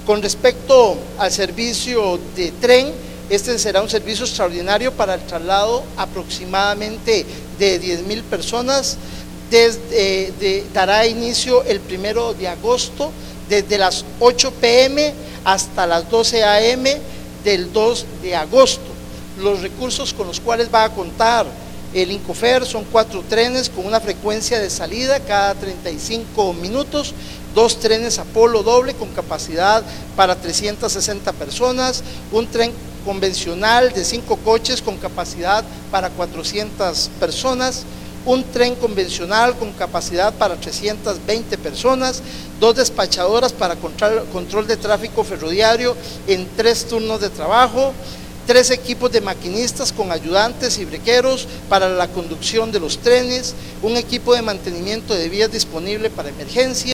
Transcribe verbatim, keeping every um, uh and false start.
Con respecto al servicio de tren, este será un servicio extraordinario para el traslado aproximadamente de diez mil personas. Desde, eh, de, dará inicio el primero de agosto desde las ocho pe eme hasta las doce a eme del dos de agosto. Los recursos con los cuales va a contar el Incofer son cuatro trenes con una frecuencia de salida cada treinta y cinco minutos, dos trenes Apolo doble con capacidad para trescientas sesenta personas, un tren convencional de cinco coches con capacidad para cuatrocientas personas, un tren convencional con capacidad para trescientas veinte personas, dos despachadoras para control, control de tráfico ferroviario en tres turnos de trabajo, tres equipos de maquinistas con ayudantes y brequeros para la conducción de los trenes, un equipo de mantenimiento de vías disponible para emergencia.